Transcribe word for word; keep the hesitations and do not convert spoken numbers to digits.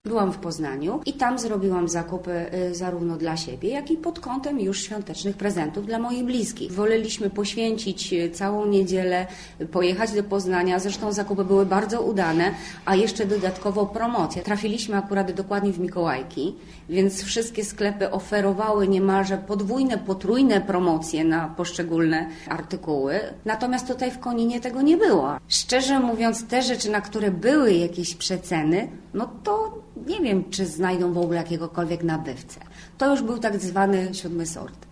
Byłam w Poznaniu i tam zrobiłam zakupy zarówno dla siebie, jak i pod kątem już świątecznych prezentów dla moich bliskich. Woleliśmy poświęcić całą niedzielę, pojechać do Poznania, zresztą zakupy były bardzo udane, a jeszcze dodatkowo promocja. Trafiliśmy akurat dokładnie w Mikołajki, więc wszystkie sklepy oferowały niemalże podwójne, potrójne promocje na poszczególne artykuły. Natomiast tutaj w Koninie tego nie było. Szczerze mówiąc, te rzeczy, na które były jakieś przeceny, no to nie wiem, czy znajdą w ogóle jakiegokolwiek nabywcę. To już był tak zwany siódmy sort.